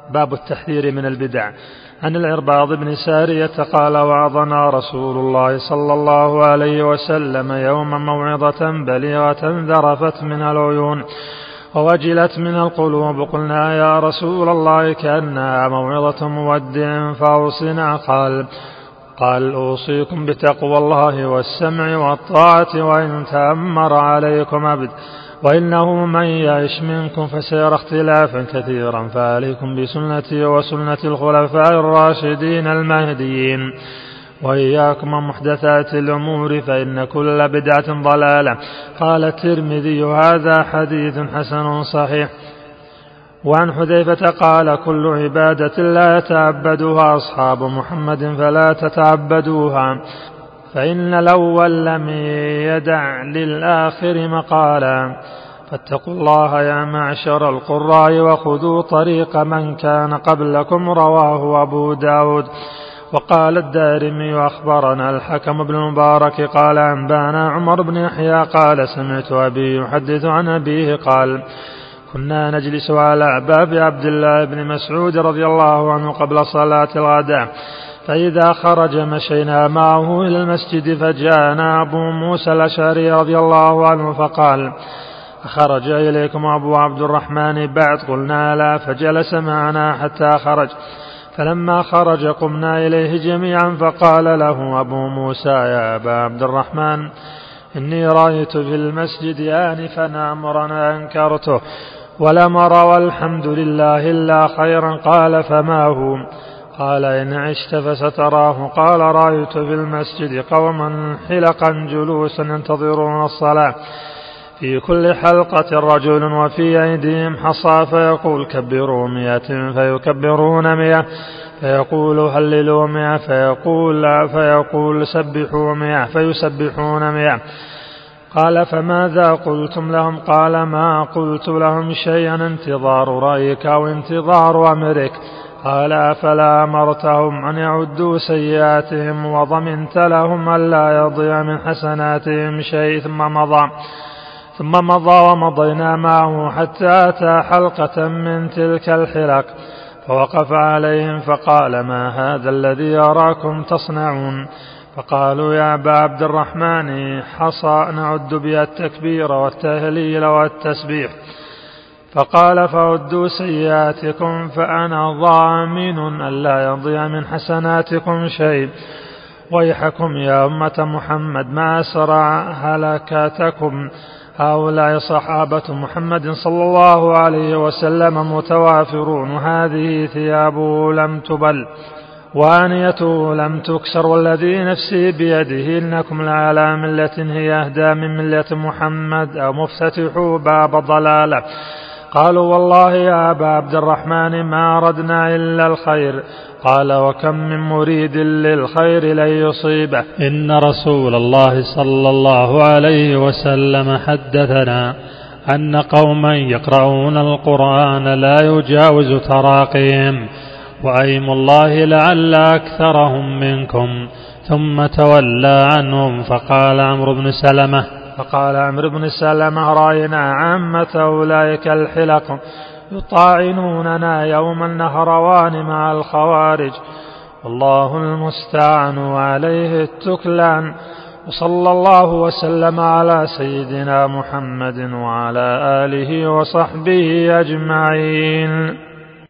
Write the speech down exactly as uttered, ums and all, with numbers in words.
باب التحذير من البدع. عن العرباض بن سارية قال وعظنا رسول الله صلى الله عليه وسلم يوم موعظة بليغة ذرفت من العيون ووجلت من القلوب. قلنا يا رسول الله كأنها موعظة مودع فأوصنا. قال قال أوصيكم بتقوى الله والسمع والطاعة وإن تأمر عليكم عبد وإنه من يعش منكم فسيرى اختلافا كثيرا فعليكم بسنتي وسنة الخلفاء الراشدين المهديين وإياكم محدثات الأمور فإن كل بدعة ضلالة. قال الترمذي هذا حديث حسن صحيح. وعن حذيفة قال كل عبادة لا يتعبدها أصحاب محمد فلا تتعبدوها فإن الأول لم يدع للآخر مقالا. فاتقوا الله يا معشر القراء وخذوا طريق من كان قبلكم. رواه أبو داود. وقال الدارمي أخبرنا الحكم بن المبارك قال أنبانا عمر بن يحيى قال سمعت أبي يحدث عن أبيه قال كنا نجلس على باب عبد الله بن مسعود رضي الله عنه قبل صلاة الغداء فإذا خرج مشينا معه إلى المسجد فجاءنا أبو موسى الأشعري رضي الله عنه فقال أخرج إليكم أبو عبد الرحمن بعد؟ قلنا لا. فجلس معنا حتى خرج فلما خرج قمنا إليه جميعا فقال له أبو موسى يا أبا عبد الرحمن إني رأيت في المسجد آنفا أمرا أنكرته ولم أر والحمد لله إلا خيرا. قال فما هو؟ قال إن عشت فستراه. قال رأيت في المسجد قوما حلقا جلوسا ينتظرون الصلاة في كل حلقة رجل وفي أيديهم حصى فيقول كبروا مئة فيكبرون مئة فيقول هللوا مئة فيقول, فيقول سبحوا مئة فيسبحون مئة. قال فماذا قلتم لهم؟ قال ما قلت لهم شيئا انتظار رأيك أو انتظار أمرك. قال أفلا أمرتهم أن يعدوا سيئاتهم وضمنت لهم ألا يضيع من حسناتهم شيء؟ ثم مضى ثم مضى ومضينا معه حتى أتى حلقة من تلك الحلق فوقف عليهم فقال ما هذا الذي يراكم تصنعون؟ فقالوا يا أبا عبد الرحمن حصى نعد بها التكبير والتهليل والتسبيح. فقال فعدوا سيئاتكم فأنا ضامن ألا يضيع من حسناتكم شيء. ويحكم يا أمة محمد ما أسرع هلكاتكم. هؤلاء صحابة محمد صلى الله عليه وسلم متوافرون وهذه ثيابه لم تبل وآنيته لم تكسر والذي نفسي بيده إنكم لعلى ملة هي أهدى من ملة محمد أو مفتتحوا باب ضلالة. قالوا والله يا أبا عبد الرحمن ما أردنا إلا الخير. قال وكم من مريد للخير لن يصيبه. إن رسول الله صلى الله عليه وسلم حدثنا أن قوما يقرؤون القرآن لا يجاوز تراقيهم وأيم الله لعل أكثرهم منكم. ثم تولى عنهم فقال عمرو بن سلمة فقال عمرو بن سلمة رأينا عامة أولئك الحلق يطاعنوننا يوم النهروان مع الخوارج والله المستعان وعليه التكلان. وصلى الله وسلم على سيدنا محمد وعلى آله وصحبه أجمعين.